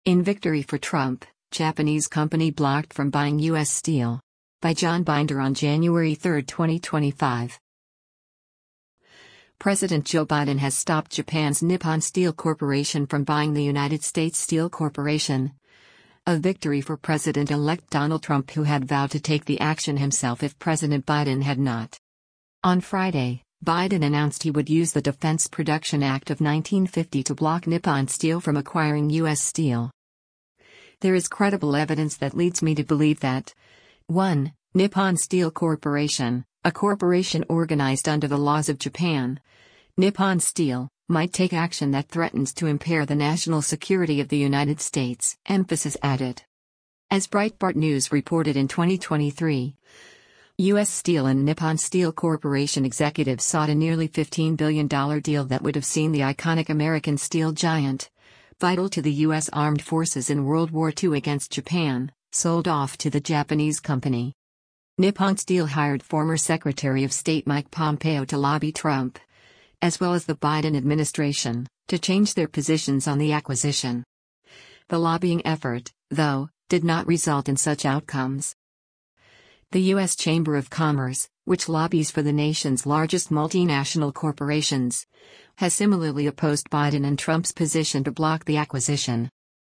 In victory for Trump, Japanese company blocked from buying U.S. steel. By John Binder on January 3, 2025. President Joe Biden has stopped Japan's Nippon Steel Corporation from buying the United States Steel Corporation. A victory for President-elect Donald Trump, who had vowed to take the action himself if President Biden had not. On Friday, Biden announced he would use the Defense Production Act of 1950 to block Nippon Steel from acquiring U.S. steel. There is credible evidence that leads me to believe that 1. Nippon Steel Corporation, a corporation organized under the laws of Japan, Nippon Steel, might take action that threatens to impair the national security of the United States, emphasis added. As Breitbart News reported in 2023, U.S. Steel and Nippon Steel Corporation executives sought a nearly $15 billion deal that would have seen the iconic American steel giant, vital to the U.S. armed forces in World War II against Japan, sold off to the Japanese company. Nippon Steel hired former Secretary of State Mike Pompeo to lobby Trump, as well as the Biden administration, to change their positions on the acquisition. The lobbying effort, though, did not result in such outcomes. The U.S. Chamber of Commerce, which lobbies for the nation's largest multinational corporations, has similarly opposed Biden and Trump's position to block the acquisition.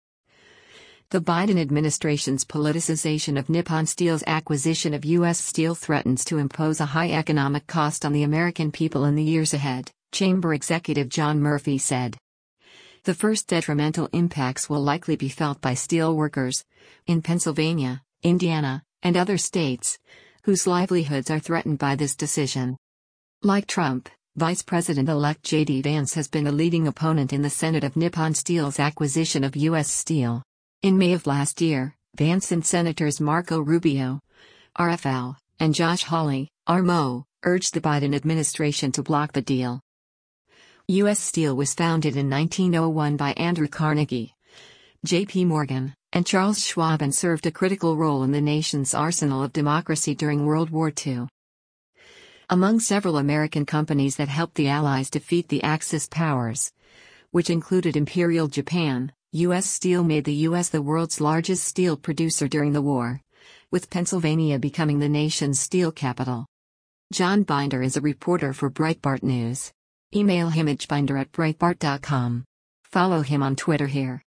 The Biden administration's politicization of Nippon Steel's acquisition of U.S. steel threatens to impose a high economic cost on the American people in the years ahead, Chamber Executive John Murphy said. The first detrimental impacts will likely be felt by steel workers in Pennsylvania, Indiana, and other states, whose livelihoods are threatened by this decision. Like Trump, Vice President-elect J.D. Vance has been a leading opponent in the Senate of Nippon Steel's acquisition of U.S. steel. In May of last year, Vance and Senators Marco Rubio, RFL, and Josh Hawley, RMO, urged the Biden administration to block the deal. U.S. Steel was founded in 1901 by Andrew Carnegie, J.P. Morgan, and Charles Schwab, and served a critical role in the nation's arsenal of democracy during World War II. Among several American companies that helped the Allies defeat the Axis powers, which included Imperial Japan, U.S. Steel made the U.S. the world's largest steel producer during the war, with Pennsylvania becoming the nation's steel capital. John Binder is a reporter for Breitbart News. Email him at binder@breitbart.com. Follow him on Twitter here.